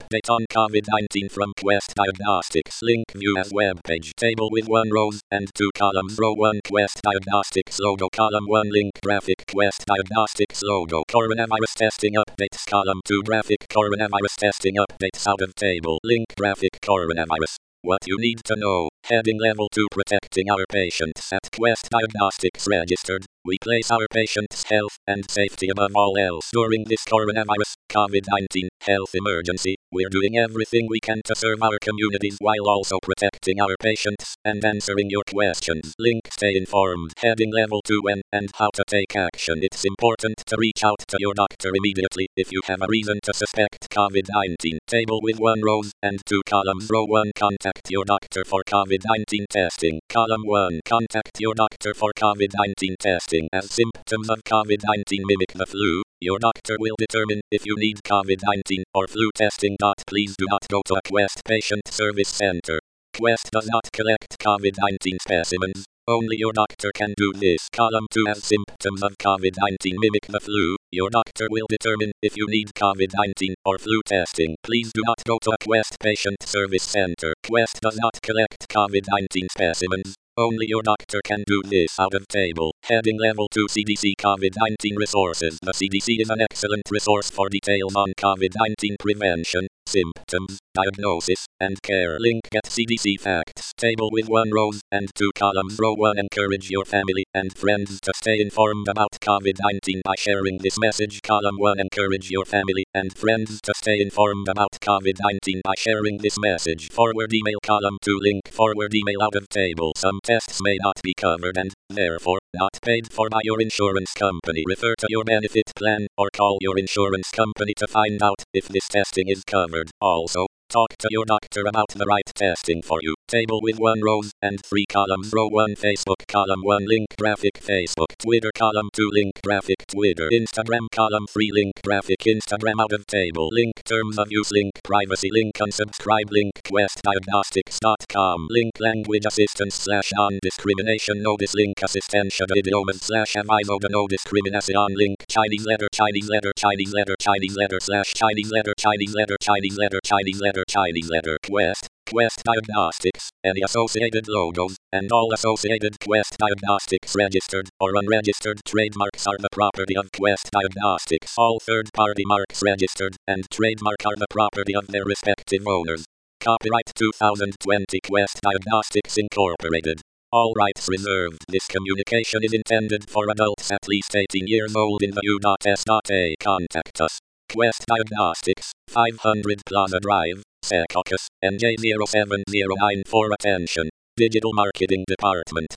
update on COVID-19 from Quest Diagnostics. Link view as web page. Table with 1 rows and 2 columns. Row 1 Quest Diagnostics logo. Column 1 link graphic Quest Diagnostics logo. Coronavirus testing updates. Column 2 graphic coronavirus testing updates. Out of table. Link graphic coronavirus. What you need to know. Heading Level 2 Protecting our patients. At Quest Diagnostics Registered, we place our patients' health and safety above all else. During this coronavirus, COVID-19, health emergency, we're doing everything we can to serve our communities while also protecting our patients and answering your questions. Link Stay informed. Heading Level 2 When and how to take action. It's important to reach out to your doctor immediately if you have a reason to suspect COVID-19. Table with 1 rows and 2 columns. Row 1 Contact your doctor for COVID-19 testing. Column 1 Contact your doctor for COVID-19 testing. As symptoms of COVID-19 mimic the flu, your doctor will determine if you need COVID-19 or flu testing. Please do not go to a Quest Patient Service Center. Quest does not collect COVID-19 specimens. Only your doctor can do this. Column 2 As symptoms of COVID-19 mimic the flu, your doctor will determine if you need COVID-19 or flu testing. Please do not go to a Quest Patient Service Center. Quest does not collect COVID-19 specimens. Only your doctor can do this. Out of table. Heading Level 2 CDC COVID-19 Resources. The CDC is an excellent resource for details on COVID-19 prevention, symptoms, diagnosis, and care. Link Get CDC Facts. Table with 1 rows and 2 columns. Row 1 Encourage your family and friends to stay informed about COVID-19 by sharing this message. Column 1 Encourage your family and friends to stay informed about COVID-19 by sharing this message. Forward email. Column 2 Link Forward email. Out of table. Some tests may not be covered and, therefore, not paid for by your insurance company. Refer to your benefit plan or call your insurance company to find out if this testing is covered. Also, talk to your doctor about the right testing for you. Table with 1 rows and 3 columns. Row 1 Facebook. Column 1 link graphic Facebook. Twitter. Column 2 link graphic Twitter. Instagram. Column 3 link graphic Instagram. Out of table. Link terms of use. Link privacy. Link unsubscribe. Link questdiagnostics.com. Link language assistance / on discrimination. Notice link assistencia de idiomas / aviso de no discriminación. Link Chinese letter Chinese letter Chinese letter Chinese letter / Chinese letter Chinese letter Chinese letter Chinese letter Chinese letter Quest Diagnostics, any associated logos, and all associated Quest Diagnostics registered or unregistered trademarks are the property of Quest Diagnostics. All third-party marks registered and trademark are the property of their respective owners. Copyright 2020 Quest Diagnostics Incorporated. All rights reserved. This communication is intended for adults at least 18 years old in the U.S.A. Contact us. Quest Diagnostics, 500 Plaza Drive, Secaucus, NJ 07094. Attention. Digital Marketing Department.